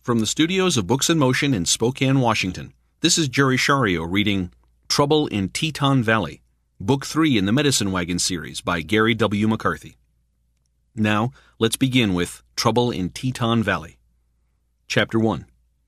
From the studios of Books in Motion in Spokane, Washington, this is Jerry Shario reading Trouble in Teton Valley, Book 3 in the Medicine Wagon series by Gary W. McCarthy. Now, let's begin with Trouble in Teton Valley. Chapter 1.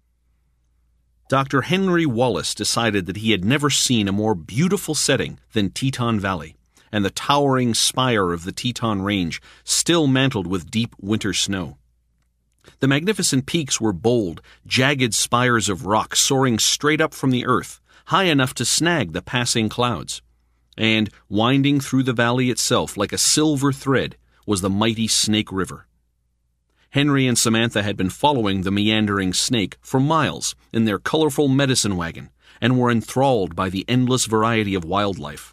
Dr. Henry Wallace decided that he had never seen a more beautiful setting than Teton Valley, and the towering spire of the Teton Range still mantled with deep winter snow. The magnificent peaks were bold, jagged spires of rock soaring straight up from the earth, high enough to snag the passing clouds. And, winding through the valley itself like a silver thread, was the mighty Snake River. Henry and Samantha had been following the meandering snake for miles in their colorful medicine wagon and were enthralled by the endless variety of wildlife.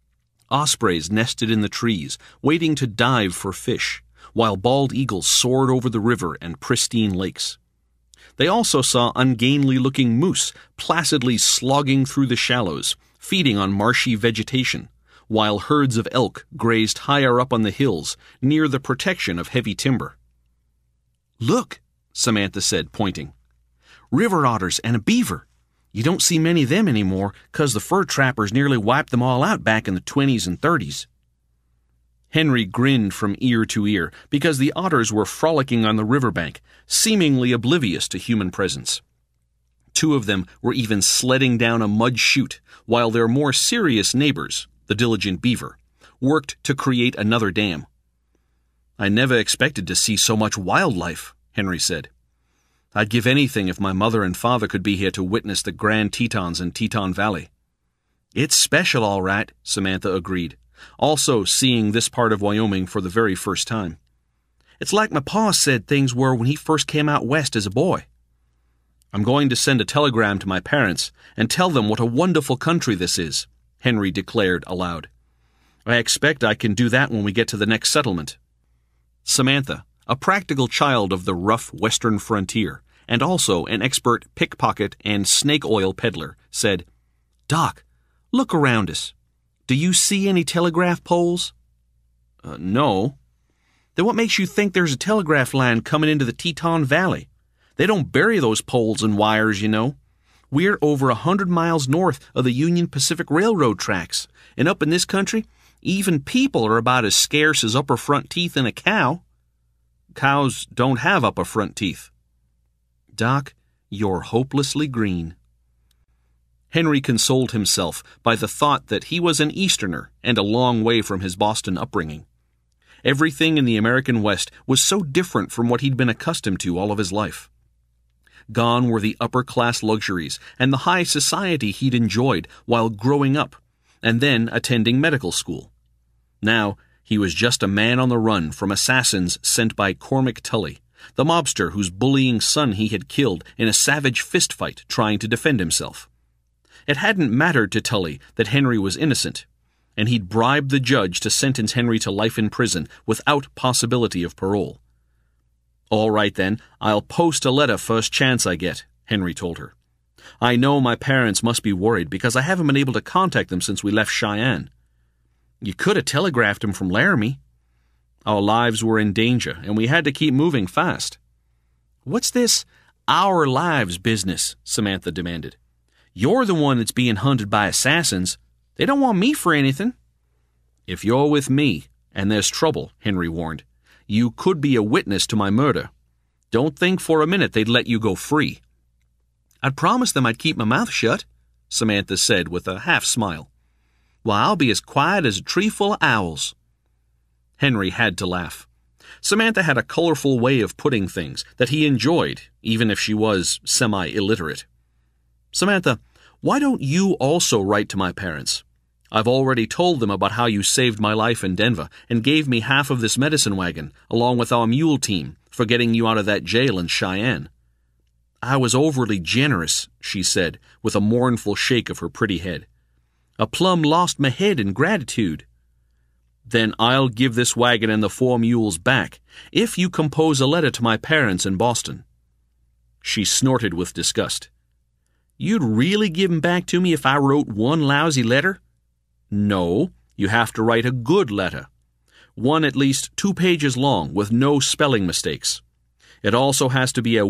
Ospreys nested in the trees, waiting to dive for fish, while bald eagles soared over the river and pristine lakes. They also saw ungainly-looking moose placidly slogging through the shallows, feeding on marshy vegetation, while herds of elk grazed higher up on the hills, near the protection of heavy timber. "Look," Samantha said, pointing. "River otters and a beaver. You don't see many of them anymore, 'cause the fur trappers nearly wiped them all out back in the 20s and 30s. Henry grinned from ear to ear, because the otters were frolicking on the riverbank, seemingly oblivious to human presence. 2 of them were even sledding down a mud chute, while their more serious neighbors, the diligent beaver, worked to create another dam. "I never expected to see so much wildlife," Henry said. "I'd give anything if my mother and father could be here to witness the Grand Tetons in Teton Valley." "It's special, all right," Samantha agreed, also seeing this part of Wyoming for the very first time. "It's like my pa said things were when he first came out west as a boy." "I'm going to send a telegram to my parents and tell them what a wonderful country this is," Henry declared aloud. "I expect I can do that when we get to the next settlement." Samantha, a practical child of the rough western frontier, and also an expert pickpocket and snake oil peddler, said, "Doc, look around us. Do you see any telegraph poles?" No." "Then what makes you think there's a telegraph line coming into the Teton Valley? They don't bury those poles and wires, you know. We're over 100 miles north of the Union Pacific Railroad tracks, and up in this country, even people are about as scarce as upper front teeth in a cow." "Cows don't have upper front teeth." "Doc, you're hopelessly green." Henry consoled himself by the thought that he was an Easterner and a long way from his Boston upbringing. Everything in the American West was so different from what he'd been accustomed to all of his life. Gone were the upper-class luxuries and the high society he'd enjoyed while growing up, and then attending medical school. Now, he was just a man on the run from assassins sent by Cormac Tully, the mobster whose bullying son he had killed in a savage fistfight trying to defend himself. It hadn't mattered to Tully that Henry was innocent, and he'd bribed the judge to sentence Henry to life in prison without possibility of parole. "All right then, I'll post a letter first chance I get," Henry told her. "I know my parents must be worried because I haven't been able to contact them since we left Cheyenne." "You could have telegraphed them from Laramie." "Our lives were in danger, and we had to keep moving fast." "What's this our lives business?" Samantha demanded. "You're the one that's being hunted by assassins. They don't want me for anything." "If you're with me, and there's trouble," Henry warned, "you could be a witness to my murder. Don't think for a minute they'd let you go free." "I'd promised them I'd keep my mouth shut," Samantha said with a half-smile. "Why, I'll be as quiet as a tree full of owls." Henry had to laugh. Samantha had a colorful way of putting things that he enjoyed, even if she was semi-illiterate. "Samantha, why don't you also write to my parents? I've already told them about how you saved my life in Denver and gave me half of this medicine wagon, along with our mule team, for getting you out of that jail in Cheyenne." "I was overly generous," she said, with a mournful shake of her pretty head. "I plumb lost my head in gratitude." "Then I'll give this wagon and the 4 mules back, if you compose a letter to my parents in Boston." She snorted with disgust. "You'd really give 'em back to me if I wrote one lousy letter?" "No, you have to write a good letter. One at least 2 pages long with no spelling mistakes. It also has to be a